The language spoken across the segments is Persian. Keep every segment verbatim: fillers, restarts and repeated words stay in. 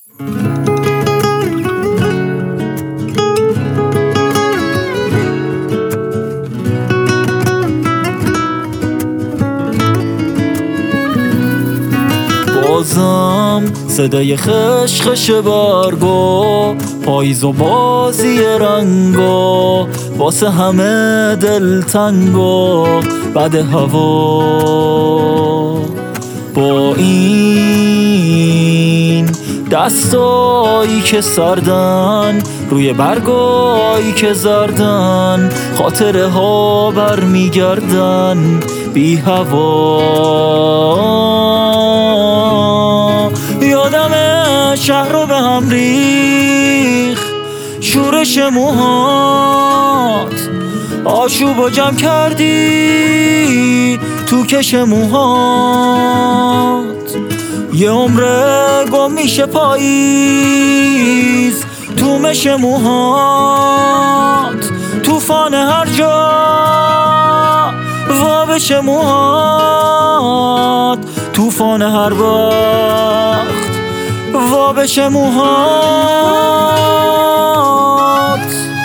بازم صدای خشخش برگا، پاییز و بازی رنگا، واسه همه دلتنگا بعد هوا. با این دستایی که سردن روی برگایی که زردن، خاطره ها بر میگردن بی هوا. یادم شهر رو به هم ریخ شورش موهات، آشوب و جمع کردی تو کش موهات. یه عمره گم میشه پاییز تو مش موهات، توفان هر جا وابش موهات، توفان هر وقت وابش موهات.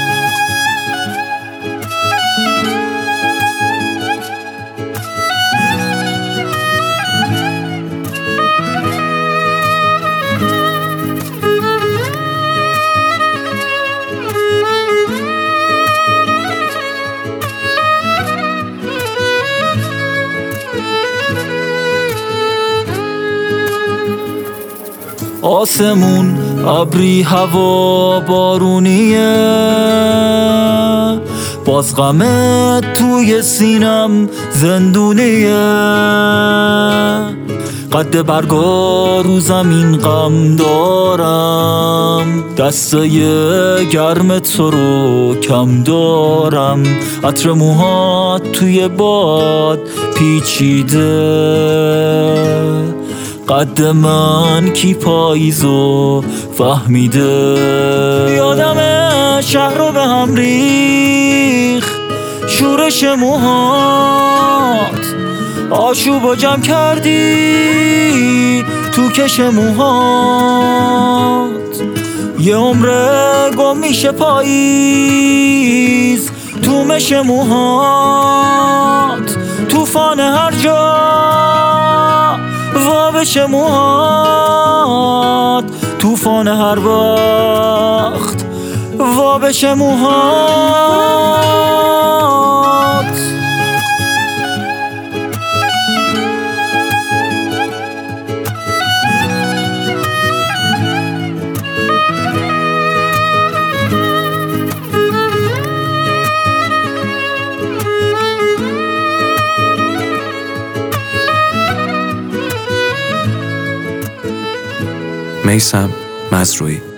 آسمون ابری، هوا بارونیه، باز غمت توی سینم زندونیه. قد برگا رو زمین غم دارم، دستای گرم تو رو کم دارم. عطر موهات توی باد پیچیده، قد من کی پاییزو فهمیده. یادم شهر رو به هم ریخ شورش موهات، آشوب و جمع کردی تو کش موهات. یه عمره گم میشه پاییز تو مش موهات، توفان هر جا وابش موهات، توفان هر وقت وابش موهات. میثم مزروعی.